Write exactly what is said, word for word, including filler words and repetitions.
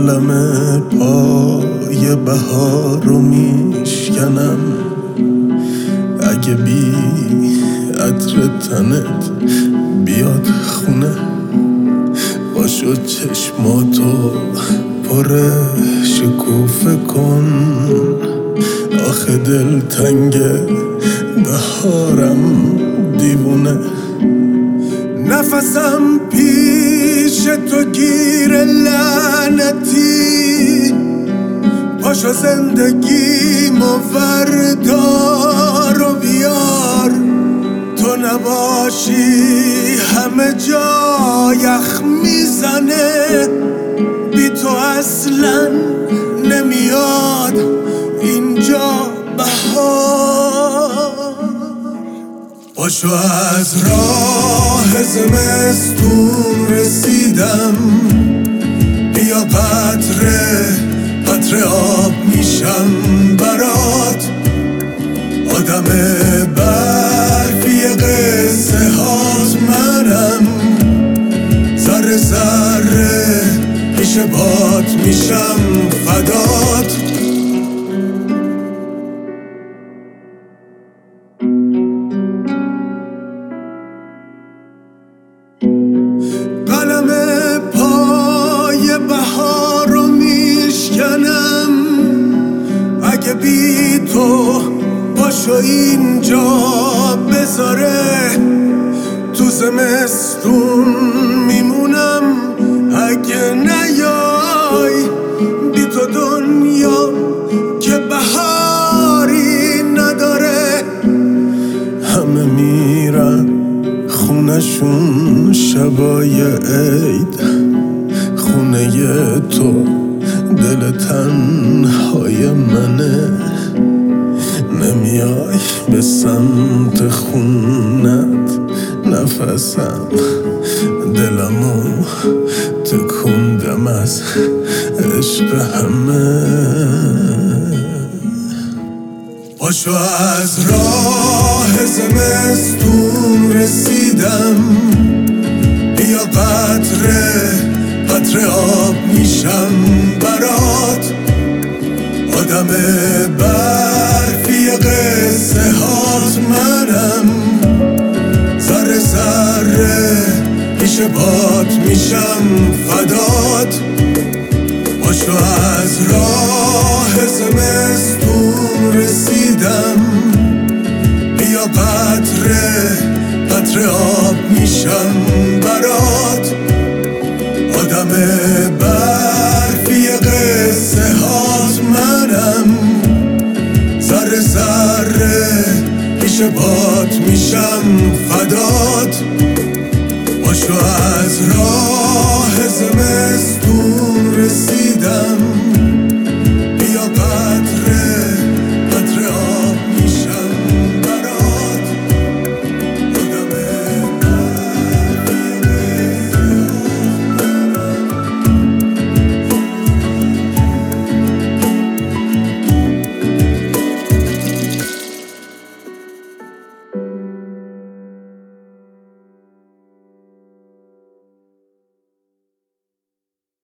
قلم پای بهار رو میشکنم، اگه بی عطر تنت بیاد خونه، باشو چشماتو پر شکوفه کن. آخه دل تنگه بهارم دیوونه، نفسم پیش تو گیر لعنتی. پاشو زندگیمو وردار و بیار، تو نباشی همه جا یخ میزنه، بی تو اصلا نمیاد اینجا بهار. پاشو از راه زمستون رسیدم، بیا قطره قطره آب میشم برات. آدم برفی قصه هات منم، ذره ذره پیش باد میشم فدات. قلم پای بهار رو میشکنم، اگه بی تو باشو اینجا بذاره. تو زمستون میمونم اگه نیای، بی تو دنیا که بهاری نداره. همه میرن خونشون شبای عید، خونه تو دل تنهای منه. نمیای به سمت خونت، نفسم دلمو تکوندم از عشق همه. پاشو از راه زمستون رسیدم، بیا قطره قطره آب میشم برات. آدم برفی قصه هات منم، ذره ذره پیش باد میشم فدات. پاشو از راه زمستون رسیدم، بیا قطره قطره آب میشم برات. آدم برفی قصه هات منم، ذره ذره پیش باد میشم فدات. پاشو از راه